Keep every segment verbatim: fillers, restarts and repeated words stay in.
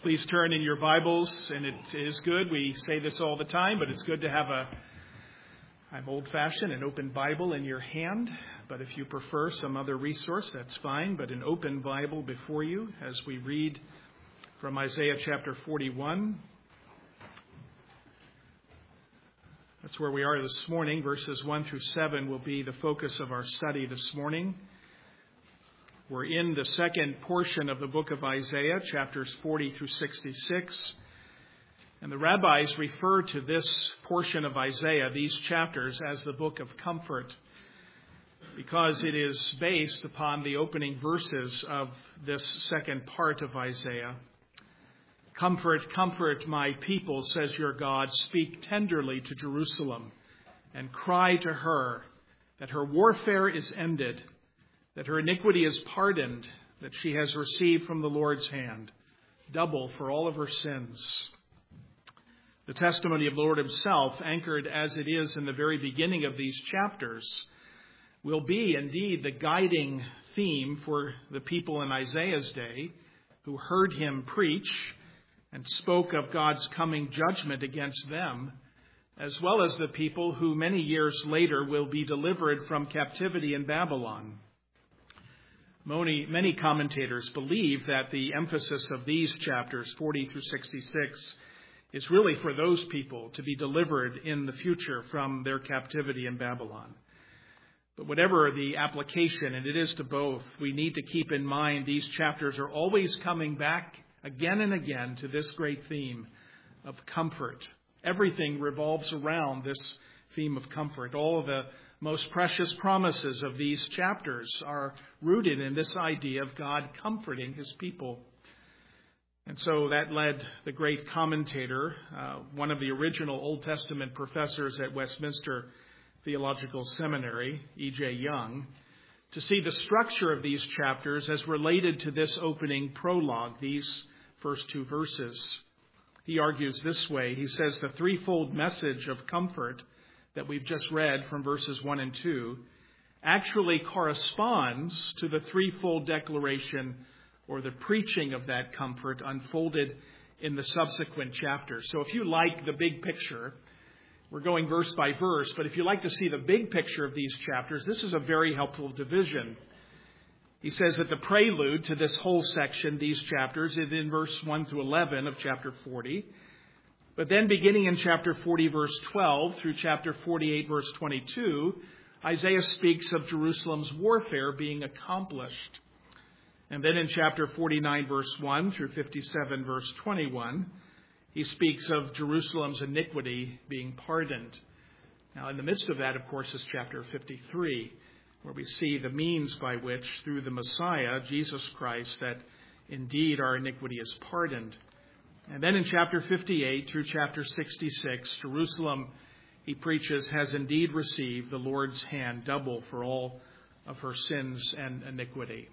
Please turn in your Bibles, and it is good. We say this all the time, but it's good to have a, I'm old-fashioned, an open Bible in your hand. But if you prefer some other resource, that's fine. But an open Bible before you as we read from Isaiah chapter forty-one. That's where we are this morning. Verses one through seven will be the focus of our study this morning. We're in the second portion of the book of Isaiah, chapters forty through sixty-six. And the rabbis refer to this portion of Isaiah, these chapters, as the book of comfort, because it is based upon the opening verses of this second part of Isaiah. Comfort, comfort my people, says your God. Speak tenderly to Jerusalem and cry to her that her warfare is ended, that her iniquity is pardoned, that she has received from the Lord's hand double for all of her sins. The testimony of the Lord himself, anchored as it is in the very beginning of these chapters, will be indeed the guiding theme for the people in Isaiah's day who heard him preach and spoke of God's coming judgment against them, as well as the people who many years later will be delivered from captivity in Babylon. Many, many commentators believe that the emphasis of these chapters, forty through sixty-six, is really for those people to be delivered in the future from their captivity in Babylon. But whatever the application, and it is to both, we need to keep in mind these chapters are always coming back again and again to this great theme of comfort. Everything revolves around this theme of comfort. All of the most precious promises of these chapters are rooted in this idea of God comforting his people. And so that led the great commentator, uh, one of the original Old Testament professors at Westminster Theological Seminary, E J Young, to see the structure of these chapters as related to this opening prologue, these first two verses. He argues this way. He says the threefold message of comfort that we've just read from verses one and two actually corresponds to the threefold declaration or the preaching of that comfort unfolded in the subsequent chapters. So if you like the big picture, we're going verse by verse, but if you like to see the big picture of these chapters, this is a very helpful division. He says that the prelude to this whole section, these chapters, is in verse one through eleven of chapter forty. But then beginning in chapter forty, verse twelve, through chapter forty-eight, verse twenty-two, Isaiah speaks of Jerusalem's warfare being accomplished. And then in chapter forty-nine, verse one, through fifty-seven, verse twenty-one, he speaks of Jerusalem's iniquity being pardoned. Now, in the midst of that, of course, is chapter fifty-three, where we see the means by which, through the Messiah, Jesus Christ, that indeed our iniquity is pardoned. And then in chapter fifty-eight through chapter sixty-six, Jerusalem, he preaches, has indeed received the Lord's hand double for all of her sins and iniquity.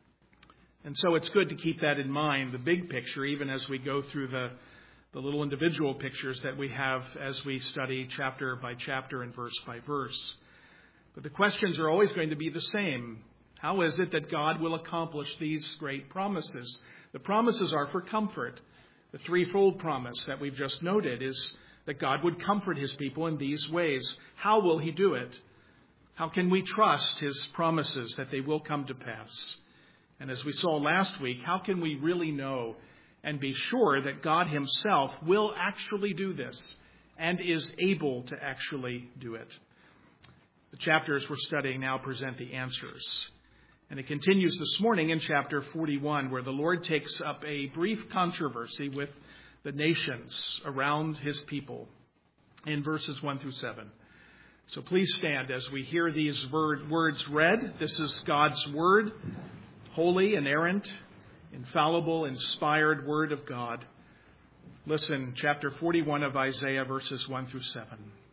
And so it's good to keep that in mind, the big picture, even as we go through the, the little individual pictures that we have as we study chapter by chapter and verse by verse. But the questions are always going to be the same. How is it that God will accomplish these great promises? The promises are for comfort. The threefold promise that we've just noted is that God would comfort his people in these ways. How will he do it? How can we trust his promises that they will come to pass? And as we saw last week, how can we really know and be sure that God himself will actually do this and is able to actually do it? The chapters we're studying now present the answers. And it continues this morning in chapter forty-one, where the Lord takes up a brief controversy with the nations around his people in verses one through seven. So please stand as we hear these words read. This is God's word, holy, inerrant, infallible, inspired word of God. Listen, chapter forty-one of Isaiah, verses one through seven.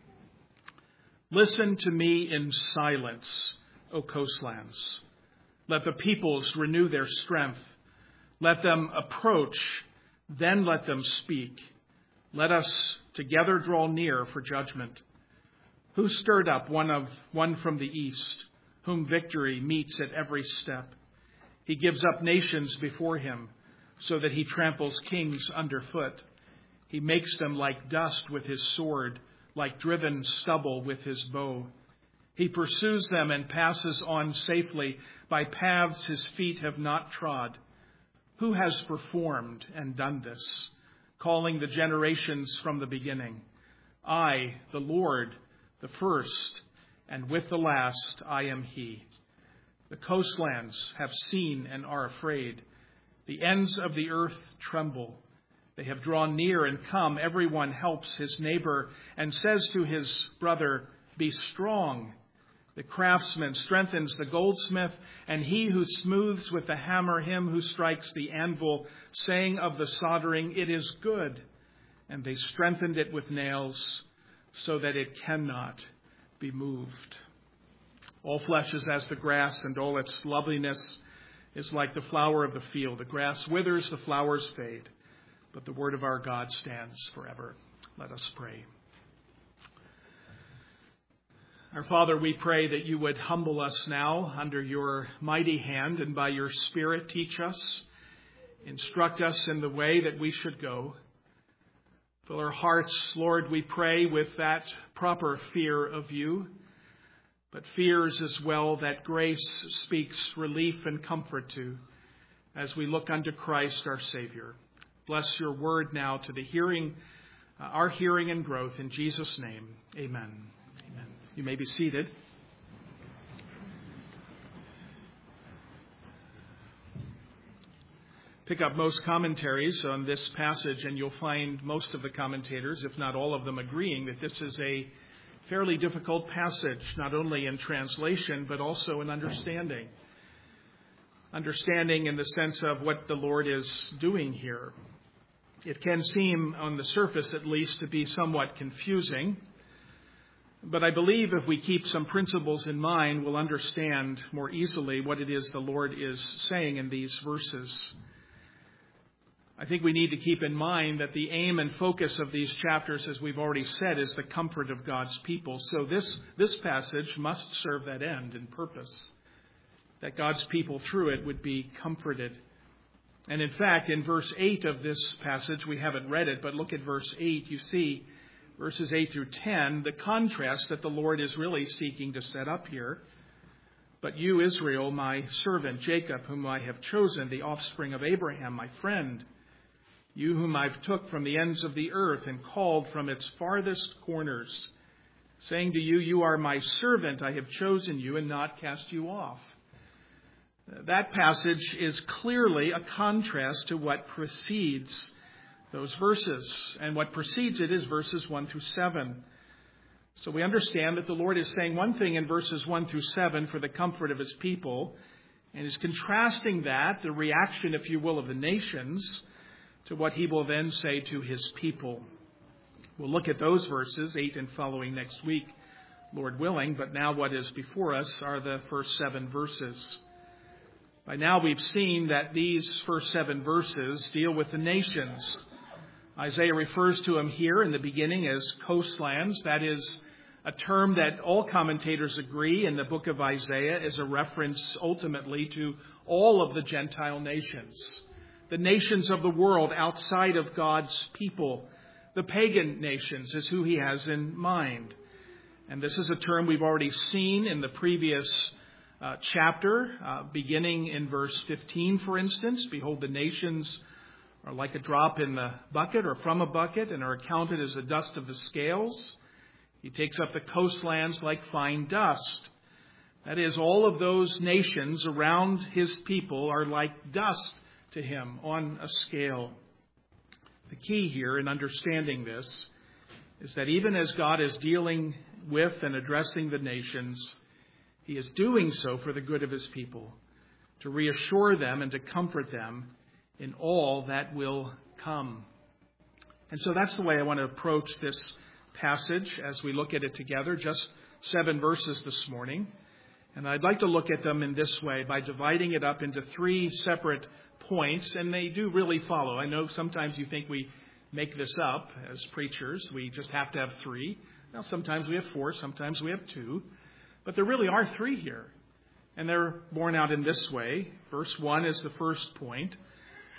Listen to me in silence, O coastlands. Let the peoples renew their strength. Let them approach, then let them speak. Let us together draw near for judgment. Who stirred up one of one from the east, whom victory meets at every step? He gives up nations before him. so that he tramples kings underfoot. He makes them like dust with his sword, like driven stubble with his bow. He pursues them and passes on safely by paths his feet have not trod. Who has performed and done this, calling the generations from the beginning? I, the Lord, the first, and with the last I am he. The coastlands have seen and are afraid. The ends of the earth tremble. They have drawn near and come. Everyone helps his neighbor and says to his brother, be strong. The craftsman strengthens the goldsmith, and he who smooths with the hammer him who strikes the anvil, saying of the soldering, it is good. And they strengthened it with nails so that it cannot be moved. All flesh is as the grass, and all its loveliness is like the flower of the field. The grass withers, the flowers fade, but the word of our God stands forever. Let us pray. Our Father, we pray that you would humble us now under your mighty hand, and by your Spirit teach us, instruct us in the way that we should go. Fill our hearts, Lord, we pray, with that proper fear of you, but fears as well that grace speaks relief and comfort to as we look unto Christ our Savior. Bless your word now to the hearing, uh, our hearing and growth. In Jesus' name, amen. Amen. You may be seated. Pick up most commentaries on this passage, and you'll find most of the commentators, if not all of them, agreeing that this is a fairly difficult passage, not only in translation, but also in understanding. Understanding in the sense of what the Lord is doing here. It can seem, on the surface at least, to be somewhat confusing. But I believe if we keep some principles in mind, we'll understand more easily what it is the Lord is saying in these verses. I think we need to keep in mind that the aim and focus of these chapters, as we've already said, is the comfort of God's people. So this, this passage must serve that end and purpose, that God's people through it would be comforted. And in fact, in verse eight of this passage, we haven't read it, but look at verse eight. You see, verses eight through ten, the contrast that the Lord is really seeking to set up here. But you, Israel, my servant, Jacob, whom I have chosen, the offspring of Abraham, my friend, you whom I've took from the ends of the earth and called from its farthest corners, saying to you, you are my servant, I have chosen you and not cast you off. That passage is clearly a contrast to what precedes those verses. And what precedes it is verses one through seven. So we understand that the Lord is saying one thing in verses one through seven for the comfort of his people, and is contrasting that, the reaction, if you will, of the nations, to what he will then say to his people. We'll look at those verses, eight and following, next week, Lord willing. But now what is before us are the first seven verses. By now we've seen that these first seven verses deal with the nations. Isaiah refers to them here in the beginning as coastlands. That is a term that all commentators agree in the book of Isaiah is a reference ultimately to all of the Gentile nations. The nations of the world outside of God's people. The pagan nations is who he has in mind. And this is a term we've already seen in the previous uh, chapter, uh, beginning in verse fifteen, for instance. Behold, the nations are like a drop in the bucket or from a bucket and are accounted as the dust of the scales. He takes up the coastlands like fine dust. That is, all of those nations around his people are like dust to him on a scale. The key here in understanding this is that even as God is dealing with and addressing the nations, he is doing so for the good of his people, to reassure them and to comfort them in all that will come. And so that's the way I want to approach this passage as we look at it together, just seven verses this morning. And I'd like to look at them in this way, by dividing it up into three separate points, and they do really follow. I know sometimes you think we make this up as preachers. We just have to have three. Now, sometimes we have four, sometimes we have two. But there really are three here. And they're borne out in this way. Verse one is the first point.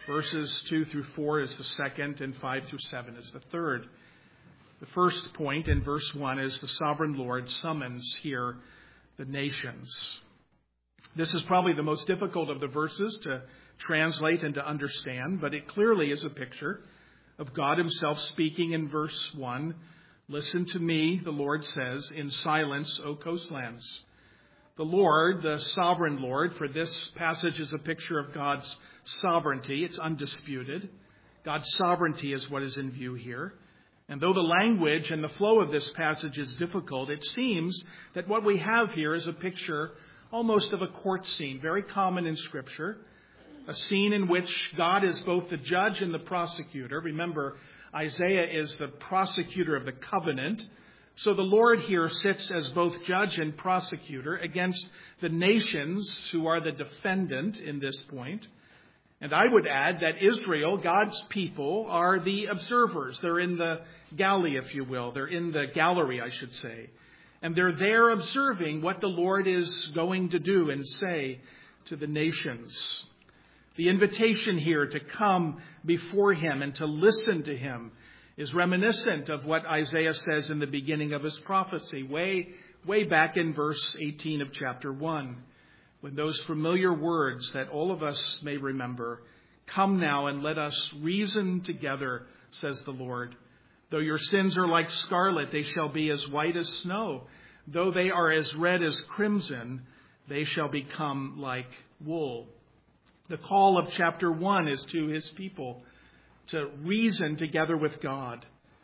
Verses two through four is the second, and five through seven is the third. The first point in verse one is the sovereign Lord summons here the nations. This is probably the most difficult of the verses to translate and to understand, but it clearly is a picture of God himself speaking in verse one. Listen to me, the Lord says, in silence, O coastlands. The Lord, the sovereign Lord, for this passage is a picture of God's sovereignty. It's undisputed. God's sovereignty is what is in view here. And though the language and the flow of this passage is difficult, it seems that what we have here is a picture almost of a court scene, very common in Scripture, a scene in which God is both the judge and the prosecutor. Remember, Isaiah is the prosecutor of the covenant. So the Lord here sits as both judge and prosecutor against the nations who are the defendant in this point. And I would add that Israel, God's people, are the observers. They're in the galley, if you will. They're in the gallery, I should say. And they're there observing what the Lord is going to do and say to the nations. The invitation here to come before him and to listen to him is reminiscent of what Isaiah says in the beginning of his prophecy, way, way back in verse eighteen of chapter one. When those familiar words that all of us may remember, come now and let us reason together, says the Lord. Though your sins are like scarlet, they shall be as white as snow. Though they are as red as crimson, they shall become like wool. The call of chapter one is to his people to reason together with God,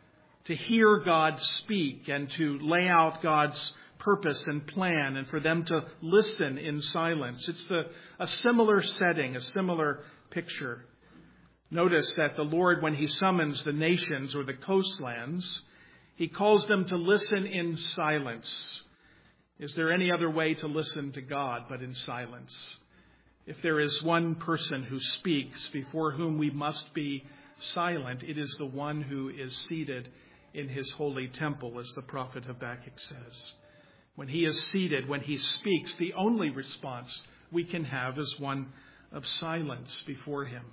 to hear God speak and to lay out God's purpose and plan, and for them to listen in silence. It's the, a similar setting, a similar picture. Notice that the Lord, when he summons the nations or the coastlands, he calls them to listen in silence. Is there any other way to listen to God but in silence? If there is one person who speaks before whom we must be silent, it is the one who is seated in his holy temple, as the prophet Habakkuk says. When he is seated, when he speaks, the only response we can have is one of silence before him.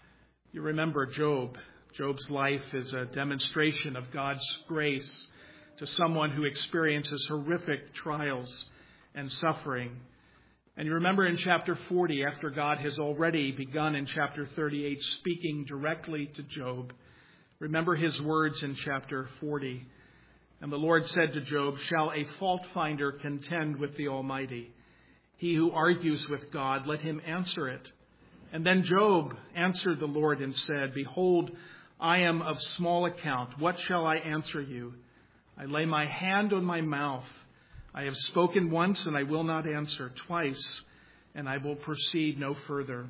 You remember Job. Job's life is a demonstration of God's grace to someone who experiences horrific trials and suffering. And you remember in chapter forty, after God has already begun in chapter thirty-eight speaking directly to Job, remember his words in chapter forty. And the Lord said to Job, shall a fault finder contend with the Almighty? He who argues with God, let him answer it. And then Job answered the Lord and said, behold, I am of small account. What shall I answer you? I lay my hand on my mouth. I have spoken once and I will not answer, twice, and I will proceed no further.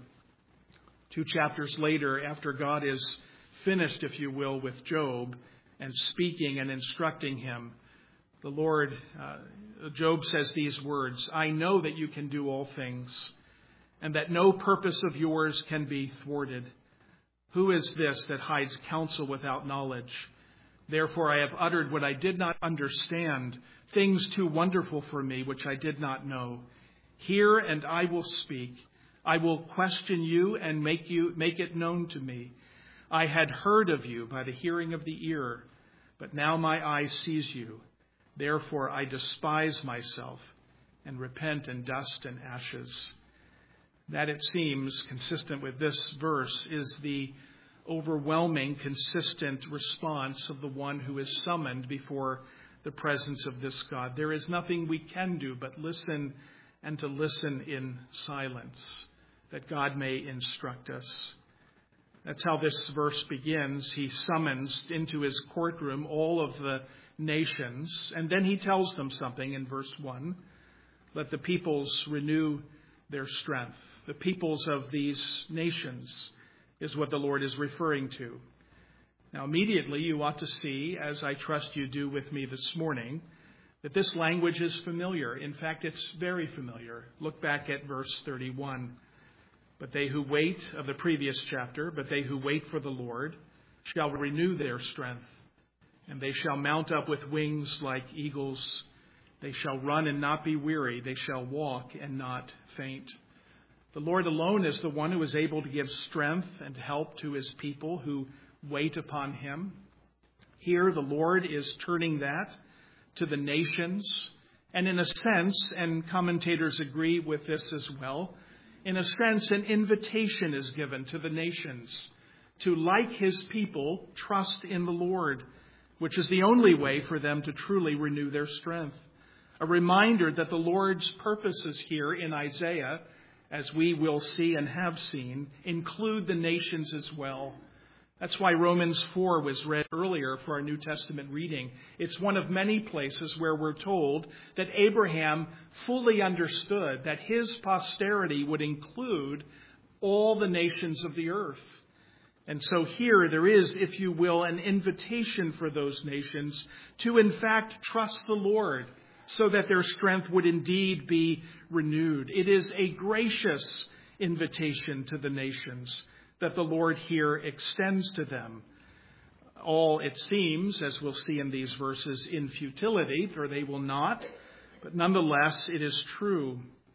Two chapters later, after God is finished, if you will, with Job and speaking and instructing him, the Lord, uh, Job says these words, I know that you can do all things, and that no purpose of yours can be thwarted. Who is this that hides counsel without knowledge? Therefore I have uttered what I did not understand, things too wonderful for me, which I did not know. Hear, and I will speak. I will question you and make you make it known to me. I had heard of you by the hearing of the ear, but now my eye sees you. Therefore I despise myself and repent in dust and ashes. That, it seems, consistent with this verse, is the overwhelming, consistent response of the one who is summoned before the presence of this God. There is nothing we can do but listen, and to listen in silence, that God may instruct us. That's how this verse begins. He summons into his courtroom all of the nations, and then he tells them something in verse one. Let the peoples renew their strength. The peoples of these nations is what the Lord is referring to. Now, immediately you ought to see, as I trust you do with me this morning, that this language is familiar. In fact, it's very familiar. Look back at verse thirty-one. But they who wait, of the previous chapter, but they who wait for the Lord shall renew their strength, and they shall mount up with wings like eagles. They shall run and not be weary. They shall walk and not faint. The Lord alone is the one who is able to give strength and help to his people who wait upon him. Here, the Lord is turning that to the nations. And in a sense, and commentators agree with this as well, in a sense, an invitation is given to the nations to, like his people, trust in the Lord, which is the only way for them to truly renew their strength. A reminder that the Lord's purposes here in Isaiah, as we will see and have seen, include the nations as well. That's why Romans four was read earlier for our New Testament reading. It's one of many places where we're told that Abraham fully understood that his posterity would include all the nations of the earth. And so here there is, if you will, an invitation for those nations to in fact trust the Lord so that their strength would indeed be renewed. It is a gracious invitation to the nations that the Lord here extends to them. All, it seems, as we'll see in these verses, in futility, for they will not, but nonetheless it is true.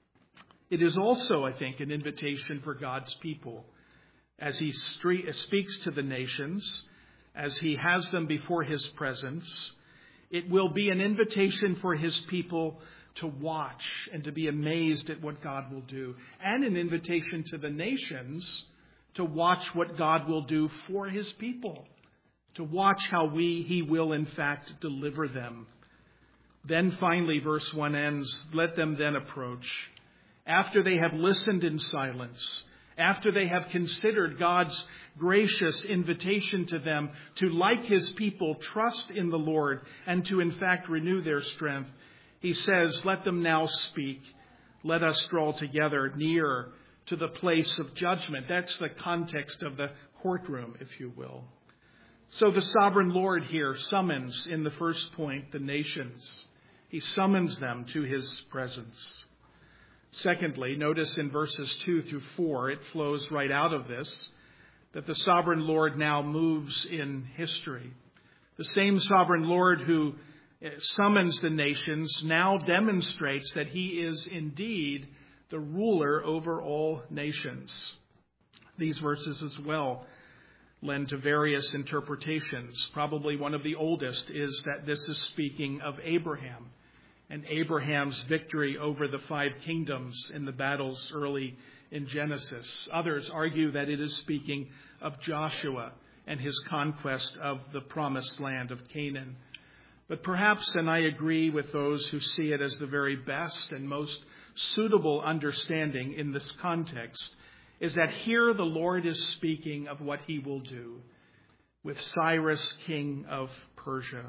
It is also, I think, an invitation for God's people as he speaks to the nations, as he has them before his presence. It will be an invitation for his people to watch and to be amazed at what God will do, and an invitation to the nations to watch what God will do for his people, to watch how we he will in fact deliver them. Then finally, verse one ends, let them then approach. After they have listened in silence, after they have considered God's gracious invitation to them to, like his people, trust in the Lord and to in fact renew their strength, he says, let them now speak. Let us draw together near to the place of judgment. That's the context of the courtroom, if you will. So the sovereign Lord here summons, in the first point, the nations. He summons them to his presence. Secondly, notice in verses two through four, it flows right out of this, that the sovereign Lord now moves in history. The same sovereign Lord who summons the nations now demonstrates that he is indeed the ruler over all nations. These verses as well lend to various interpretations. Probably one of the oldest is that this is speaking of Abraham and Abraham's victory over the five kingdoms in the battles early in Genesis. Others argue that it is speaking of Joshua and his conquest of the promised land of Canaan. But perhaps, and I agree with those who see it as the very best and most suitable understanding in this context, is that here the Lord is speaking of what he will do with Cyrus, king of Persia.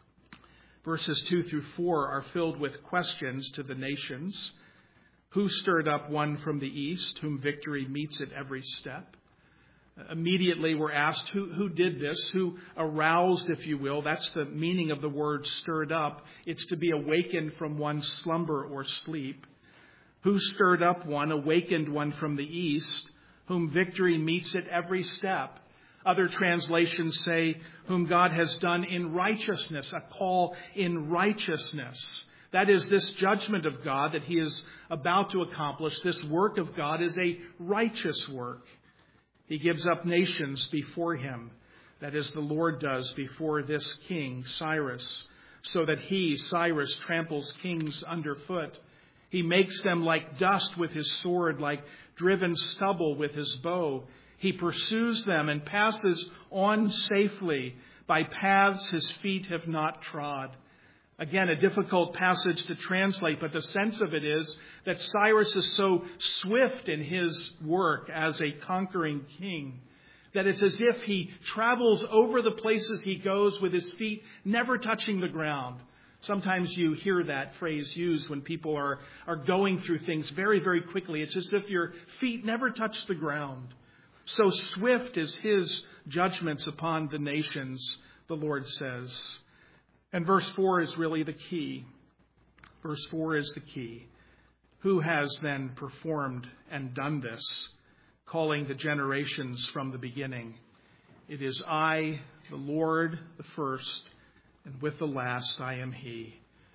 Verses two through four are filled with questions to the nations. Who stirred up one from the east, whom victory meets at every step? Immediately we're asked, who, who did this? Who aroused, if you will? That's the meaning of the word stirred up. It's to be awakened from one's slumber or sleep. Who stirred up one, awakened one from the east, whom victory meets at every step? Other translations say, whom God has done in righteousness, a call in righteousness. That is, this judgment of God that he is about to accomplish, this work of God is a righteous work. He gives up nations before him, that is, the Lord does before this king, Cyrus, so that he, Cyrus, tramples kings underfoot. He makes them like dust with his sword, like driven stubble with his bow. He pursues them and passes on safely by paths his feet have not trod. Again, a difficult passage to translate, but the sense of it is that Cyrus is so swift in his work as a conquering king that it's as if he travels over the places he goes with his feet never touching the ground. Sometimes you hear that phrase used when people are, are going through things very, very quickly. It's as if your feet never touch the ground. So swift is his judgments upon the nations, the Lord says. And verse four is really the key. Verse four is the key. Who has then performed and done this, calling the generations from the beginning? It is I, the Lord, the first, and with the last I am he.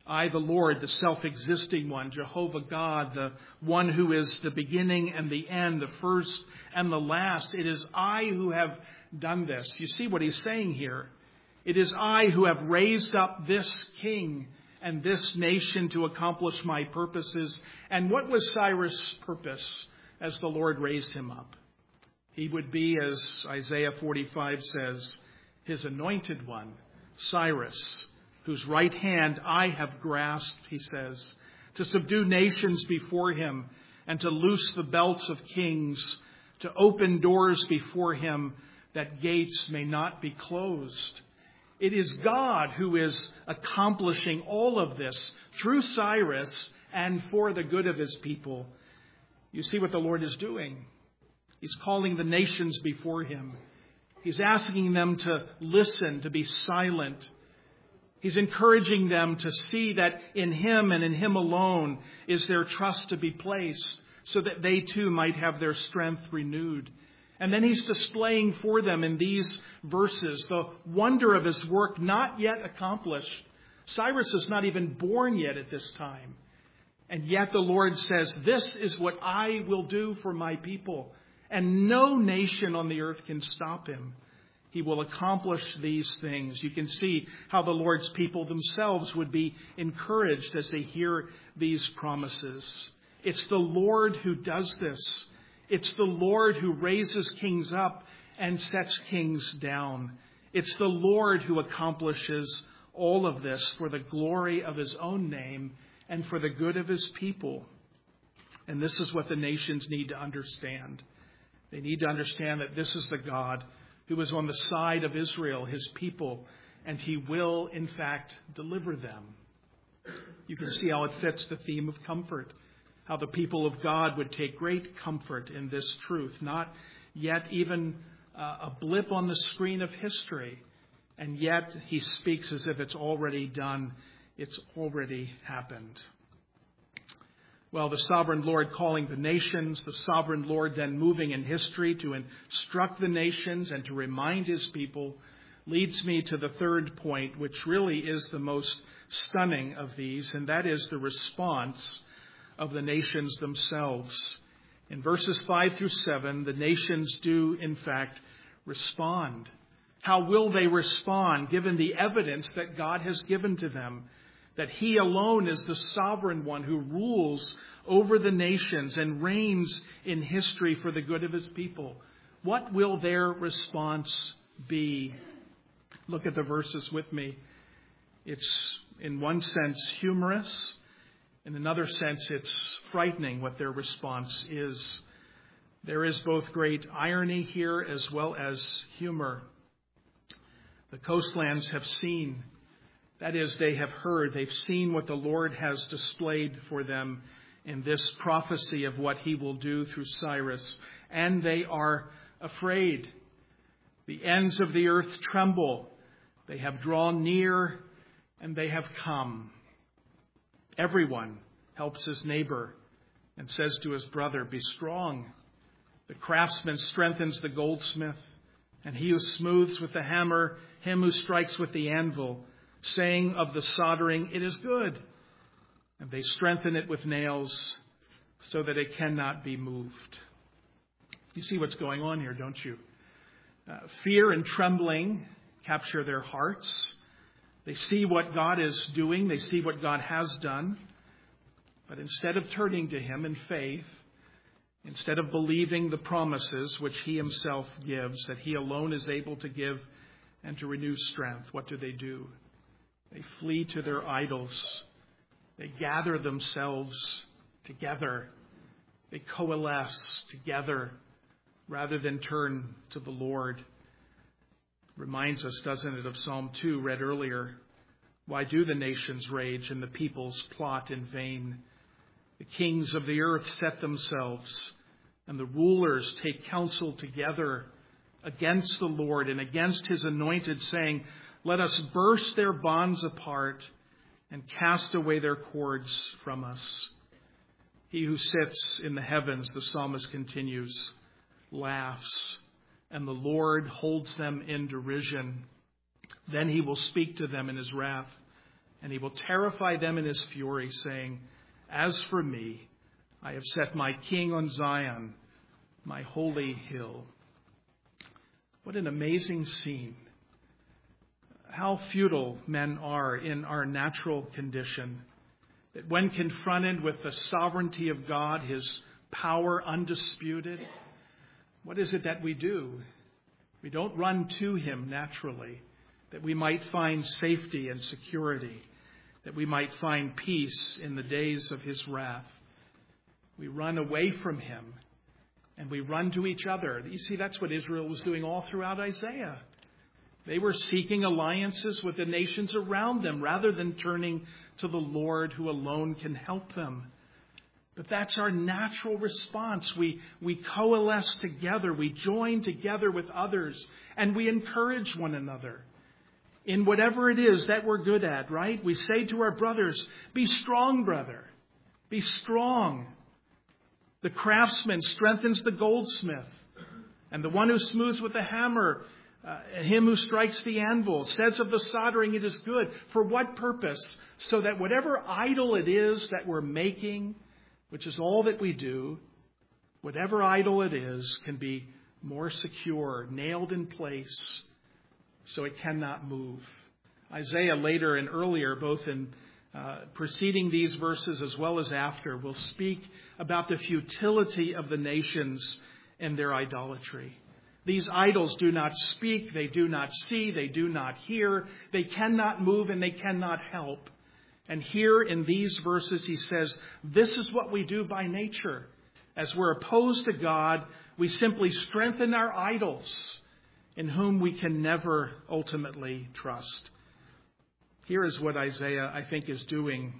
I, the Lord, the self-existing one, Jehovah God, the one who is the beginning and the end, the first and the last. It is I who have done this. You see what he's saying here. It is I who have raised up this king and this nation to accomplish my purposes. And what was Cyrus' purpose as the Lord raised him up? He would be, as Isaiah forty-five says, his anointed one, Cyrus, whose right hand I have grasped, he says, to subdue nations before him and to loose the belts of kings, to open doors before him that gates may not be closed. It is God who is accomplishing all of this through Cyrus and for the good of his people. You see what the Lord is doing. He's calling the nations before him. He's asking them to listen, to be silent. He's encouraging them to see that in him and in him alone is their trust to be placed, so that they too might have their strength renewed. And then he's displaying for them in these verses the wonder of his work not yet accomplished. Cyrus is not even born yet at this time. And yet the Lord says, this is what I will do for my people. And no nation on the earth can stop him. He will accomplish these things. You can see how the Lord's people themselves would be encouraged as they hear these promises. It's the Lord who does this. It's the Lord who raises kings up and sets kings down. It's the Lord who accomplishes all of this for the glory of his own name and for the good of his people. And this is what the nations need to understand. They need to understand that this is the God who is on the side of Israel, his people, and he will, in fact, deliver them. You can see how it fits the theme of comfort, how the people of God would take great comfort in this truth, not yet even uh, a blip on the screen of history, and yet he speaks as if it's already done, it's already happened. Well, the sovereign Lord calling the nations, the sovereign Lord then moving in history to instruct the nations and to remind his people, leads me to the third point, which really is the most stunning of these, and that is the response of the nations themselves. In verses five through seven, the nations do, in fact, respond. How will they respond given the evidence that God has given to them? That he alone is the sovereign one who rules over the nations and reigns in history for the good of his people. What will their response be? Look at the verses with me. It's in one sense humorous. In another sense, it's frightening what their response is. There is both great irony here as well as humor. The coastlands have seen. That is, they have heard, they've seen what the Lord has displayed for them in this prophecy of what he will do through Cyrus. And they are afraid. The ends of the earth tremble. They have drawn near and they have come. Everyone helps his neighbor and says to his brother, be strong. The craftsman strengthens the goldsmith, and he who smooths with the hammer, him who strikes with the anvil, saying of the soldering, it is good. And they strengthen it with nails so that it cannot be moved. You see what's going on here, don't you? Uh, fear and trembling capture their hearts. They see what God is doing. They see what God has done. But instead of turning to him in faith, instead of believing the promises which he himself gives, that he alone is able to give and to renew strength, what do they do? They flee to their idols. They gather themselves together. They coalesce together rather than turn to the Lord. Reminds us, doesn't it, of Psalm two read earlier. Why do the nations rage and the peoples plot in vain? The kings of the earth set themselves, and the rulers take counsel together against the Lord and against his anointed, saying, let us burst their bonds apart and cast away their cords from us. He who sits in the heavens, the psalmist continues, laughs, and the Lord holds them in derision. Then he will speak to them in his wrath And he will terrify them in his fury, saying, "As for me, I have set my king on Zion, my holy hill." What an amazing scene. How futile men are in our natural condition. That when confronted with the sovereignty of God, his power undisputed, what is it that we do? We don't run to him naturally, that we might find safety and security, that we might find peace in the days of his wrath. We run away from him, and we run to each other. You see, that's what Israel was doing all throughout Isaiah. They were seeking alliances with the nations around them rather than turning to the Lord who alone can help them. But that's our natural response. We, we coalesce together, we join together with others, and we encourage one another in whatever it is that we're good at, right? We say to our brothers, "Be strong, brother. Be strong." The craftsman strengthens the goldsmith, and the one who smooths with the hammer, uh, him who strikes the anvil, says of the soldering, "It is good." For what purpose? So that whatever idol it is that we're making, which is all that we do, whatever idol it is can be more secure, nailed in place, so it cannot move. Isaiah later and earlier, both in uh, preceding these verses as well as after, will speak about the futility of the nations and their idolatry. These idols do not speak, they do not see, they do not hear, they cannot move and they cannot help. And here in these verses he says, this is what we do by nature. As we're opposed to God, we simply strengthen our idols, in whom we can never ultimately trust. Here is what Isaiah, I think, is doing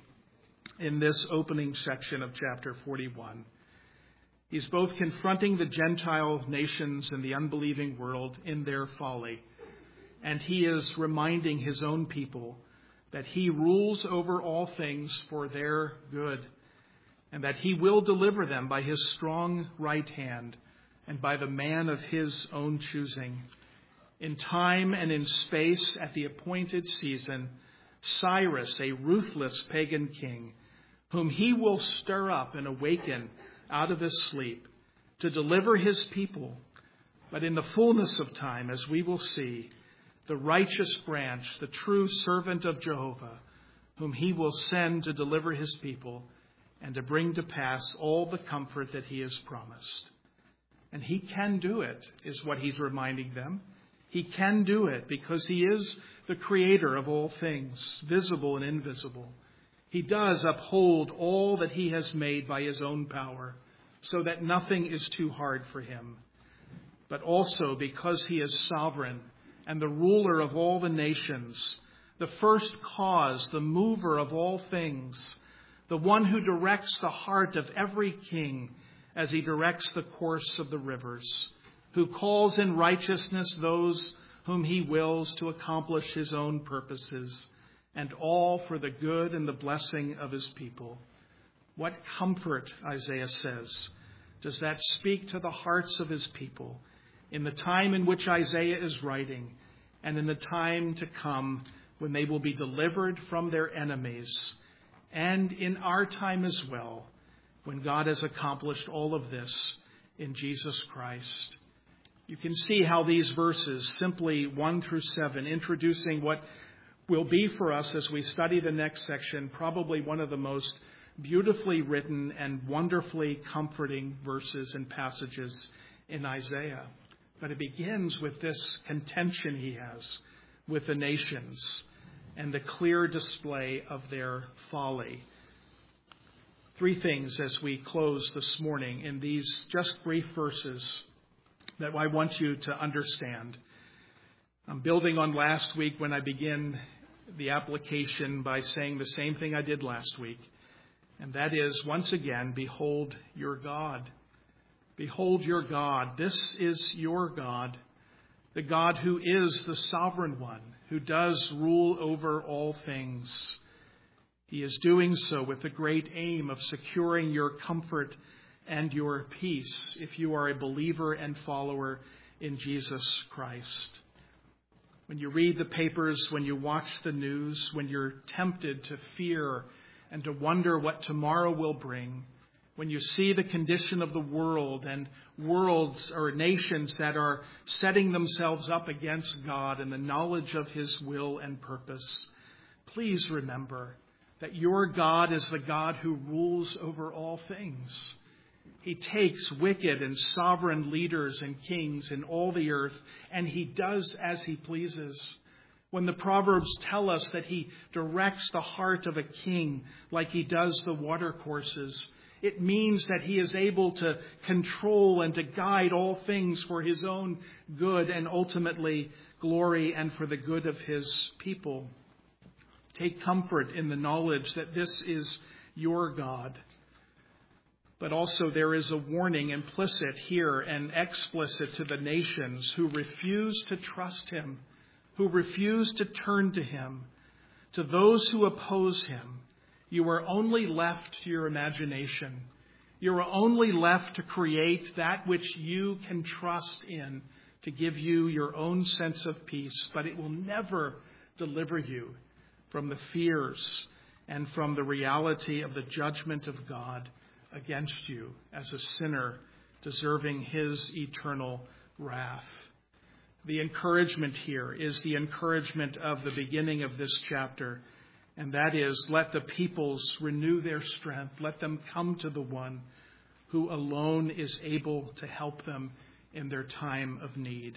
in this opening section of chapter forty-one. He's both confronting the Gentile nations and the unbelieving world in their folly, and he is reminding his own people that he rules over all things for their good, and that he will deliver them by his strong right hand and by the man of his own choosing. In time and in space, at the appointed season, Cyrus, a ruthless pagan king, whom he will stir up and awaken out of his sleep to deliver his people. But in the fullness of time, as we will see, the righteous branch, the true servant of Jehovah, whom he will send to deliver his people and to bring to pass all the comfort that he has promised. And he can do it, is what he's reminding them. He can do it because he is the creator of all things, visible and invisible. He does uphold all that he has made by his own power, so that nothing is too hard for him. But also because he is sovereign and the ruler of all the nations, the first cause, the mover of all things, the one who directs the heart of every king as he directs the course of the rivers, who calls in righteousness those whom he wills to accomplish his own purposes, and all for the good and the blessing of his people. What comfort, Isaiah says, does that speak to the hearts of his people in the time in which Isaiah is writing, and in the time to come when they will be delivered from their enemies, and in our time as well, when God has accomplished all of this in Jesus Christ. You can see how these verses, simply one through seven, introducing what will be for us as we study the next section, probably one of the most beautifully written and wonderfully comforting verses and passages in Isaiah. But it begins with this contention he has with the nations and the clear display of their folly. Three things as we close this morning in these just brief verses that I want you to understand. I'm building on last week when I begin the application by saying the same thing I did last week. And that is, once again, behold your God. Behold your God. This is your God, the God who is the sovereign one, who does rule over all things. He is doing so with the great aim of securing your comfort and your peace if you are a believer and follower in Jesus Christ. When you read the papers, when you watch the news, when you're tempted to fear and to wonder what tomorrow will bring, when you see the condition of the world and worlds or nations that are setting themselves up against God and the knowledge of his will and purpose, please remember that your God is the God who rules over all things. He takes wicked and sovereign leaders and kings in all the earth, and he does as he pleases. When the Proverbs tell us that he directs the heart of a king like he does the watercourses, it means that he is able to control and to guide all things for his own good and ultimately glory and for the good of his people. Take comfort in the knowledge that this is your God. But also there is a warning implicit here and explicit to the nations who refuse to trust him, who refuse to turn to him. To those who oppose him, you are only left to your imagination. You are only left to create that which you can trust in to give you your own sense of peace, but it will never deliver you from the fears and from the reality of the judgment of God against you as a sinner deserving his eternal wrath. The encouragement here is the encouragement of the beginning of this chapter, and that is, let the peoples renew their strength. Let them come to the one who alone is able to help them in their time of need.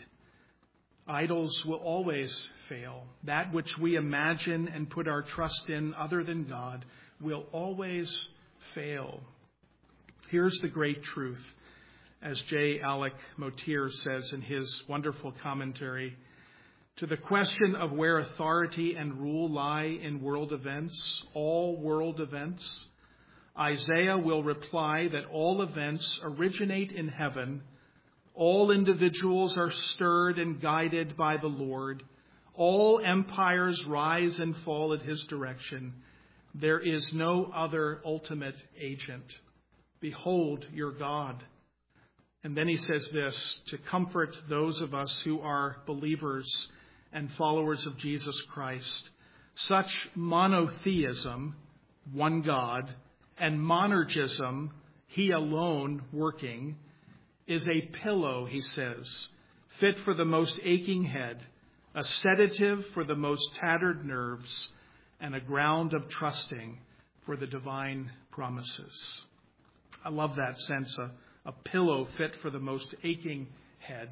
Idols will always fail. That which we imagine and put our trust in other than God will always fail. Here's the great truth, as J. Alec Motyer says in his wonderful commentary. To the question of where authority and rule lie in world events, all world events, Isaiah will reply that all events originate in heaven. All individuals are stirred and guided by the Lord. All empires rise and fall at his direction. There is no other ultimate agent. Behold your God. And then he says this, to comfort those of us who are believers and followers of Jesus Christ. Such monotheism, one God, and monergism, he alone working, is a pillow, he says, fit for the most aching head, a sedative for the most tattered nerves, and a ground of trusting for the divine promises. I love that sense, a, a pillow fit for the most aching head.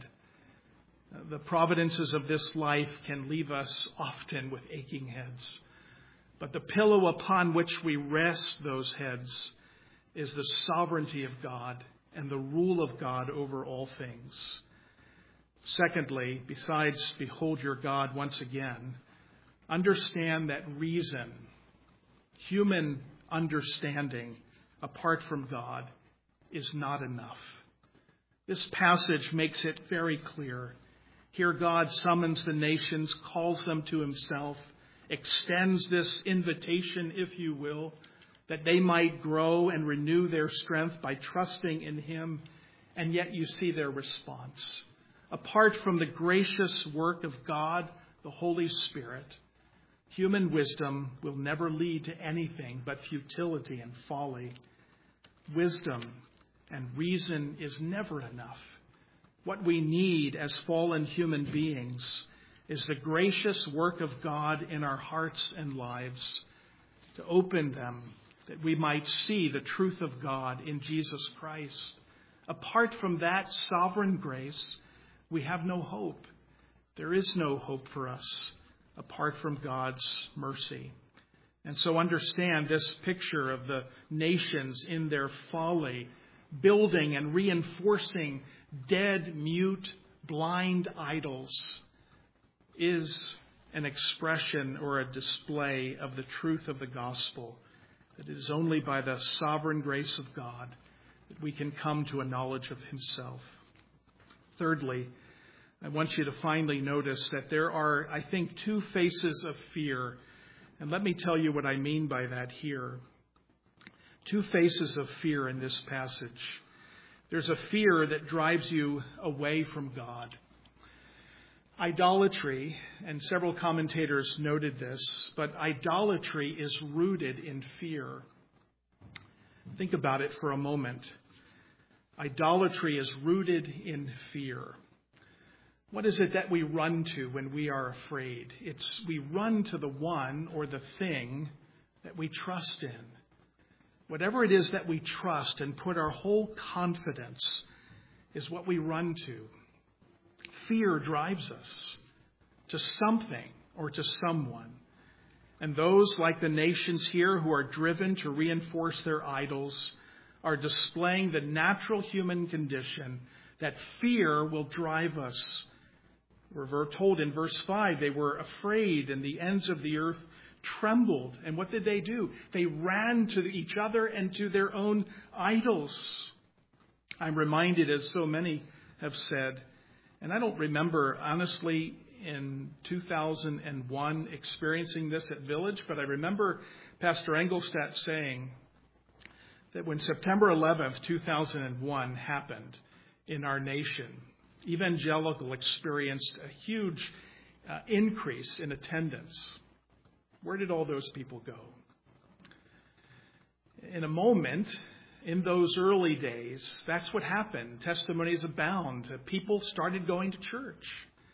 The providences of this life can leave us often with aching heads. But the pillow upon which we rest those heads is the sovereignty of God and the rule of God over all things. Secondly, besides behold your God once again, understand that reason, human understanding apart from God, is not enough. This passage makes it very clear. Here God summons the nations, calls them to himself, extends this invitation, if you will, that they might grow and renew their strength by trusting in him, and yet you see their response. Apart from the gracious work of God, the Holy Spirit, human wisdom will never lead to anything but futility and folly. Wisdom and reason is never enough. What we need as fallen human beings is the gracious work of God in our hearts and lives, to open them that we might see the truth of God in Jesus Christ. Apart from that sovereign grace, we have no hope. There is no hope for us apart from God's mercy. And so understand this picture of the nations in their folly, building and reinforcing dead, mute, blind idols, is an expression or a display of the truth of the gospel. That it is only by the sovereign grace of God that we can come to a knowledge of himself. Thirdly, I want you to finally notice that there are, I think, two faces of fear. And let me tell you what I mean by that here. Two faces of fear in this passage. There's a fear that drives you away from God. Idolatry, and several commentators noted this, but idolatry is rooted in fear. Think about it for a moment. Idolatry is rooted in fear. What is it that we run to when we are afraid? It's we run to the one or the thing that we trust in. Whatever it is that we trust and put our whole confidence is what we run to. Fear drives us to something or to someone. And those, like the nations here who are driven to reinforce their idols, are displaying the natural human condition that fear will drive us. We're told in verse five, they were afraid and the ends of the earth trembled. And what did they do? They ran to each other and to their own idols. I'm reminded, as so many have said, and I don't remember, honestly, in two thousand one experiencing this at Village, but I remember Pastor Engelstadt saying that when September eleventh, two thousand one happened in our nation, evangelical experienced a huge uh, increase in attendance. Where did all those people go? In a moment, in those early days, that's what happened. Testimonies abound. People started going to church.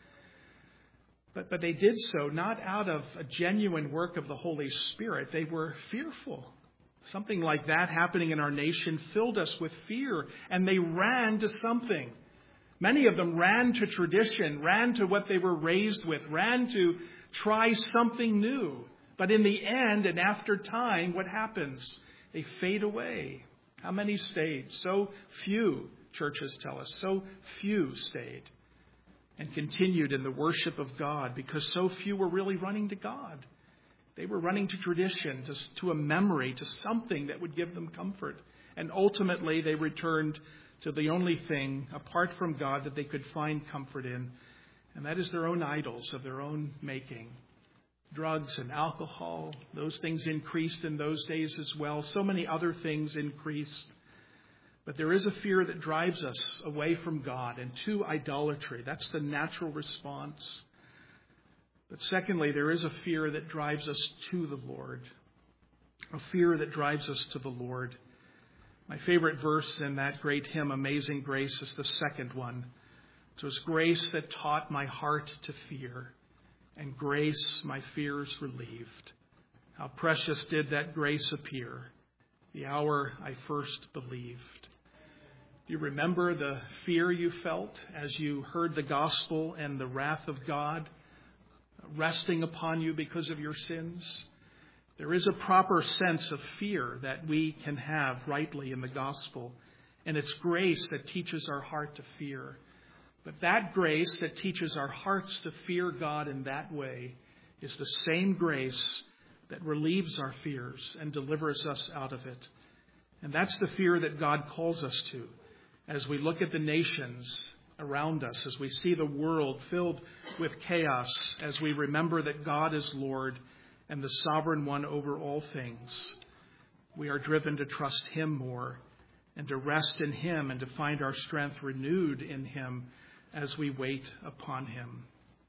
But, but they did so not out of a genuine work of the Holy Spirit. They were fearful. Something like that happening in our nation filled us with fear, and they ran to something. Many of them ran to tradition, ran to what they were raised with, ran to try something new. But in the end, and after time, what happens? They fade away. How many stayed? So few, churches tell us. So few stayed and continued in the worship of God because so few were really running to God. They were running to tradition, to, to a memory, to something that would give them comfort. And ultimately, they returned to the only thing, apart from God, that they could find comfort in, and that is their own idols of their own making. Drugs and alcohol, those things increased in those days as well. So many other things increased. But there is a fear that drives us away from God and to idolatry. That's the natural response. But secondly, there is a fear that drives us to the Lord. A fear that drives us to the Lord. My favorite verse in that great hymn, Amazing Grace, is the second one. It was grace that taught my heart to fear, and grace my fears relieved. How precious did that grace appear, the hour I first believed. Do you remember the fear you felt as you heard the gospel and the wrath of God resting upon you because of your sins? There is a proper sense of fear that we can have rightly in the gospel, and it's grace that teaches our heart to fear. But that grace that teaches our hearts to fear God in that way is the same grace that relieves our fears and delivers us out of it. And that's the fear that God calls us to as we look at the nations around us, as we see the world filled with chaos, as we remember that God is Lord and the sovereign one over all things. We are driven to trust Him more and to rest in Him and to find our strength renewed in Him as we wait upon Him.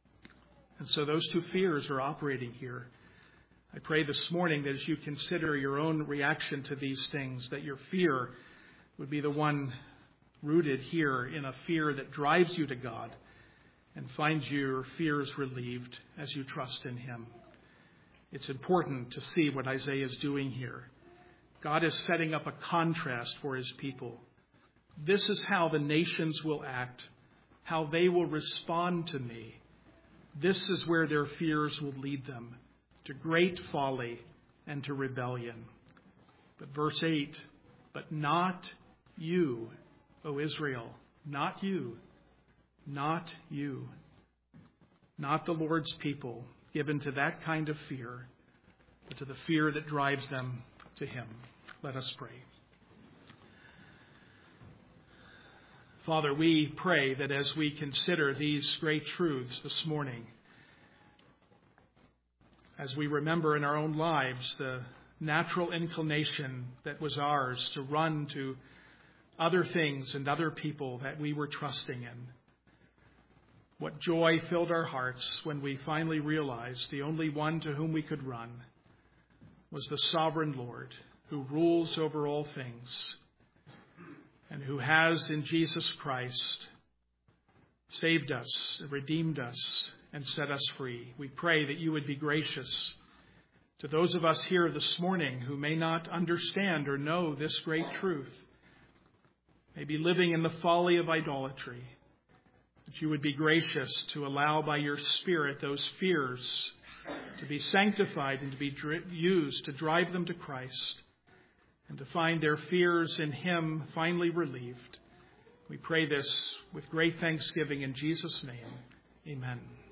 And so those two fears are operating here. I pray this morning that as you consider your own reaction to these things, that your fear would be the one rooted here in a fear that drives you to God and finds your fears relieved as you trust in Him. It's important to see what Isaiah is doing here. God is setting up a contrast for His people. This is how the nations will act, how they will respond to me. This is where their fears will lead them, to great folly and to rebellion. But verse eight, but not you, O Israel, not you, not you, not the Lord's people, given to that kind of fear, but to the fear that drives them to Him. Let us pray. Father, we pray that as we consider these great truths this morning, as we remember in our own lives the natural inclination that was ours to run to other things and other people that we were trusting in, What joy filled our hearts when we finally realized the only one to whom we could run was the sovereign Lord who rules over all things and who has in Jesus Christ saved us, redeemed us, and set us free. We pray that you would be gracious to those of us here this morning who may not understand or know this great truth, may be living in the folly of idolatry, that you would be gracious to allow by your Spirit those fears to be sanctified and to be used to drive them to Christ and to find their fears in him finally relieved. We pray this with great thanksgiving in Jesus' name. Amen.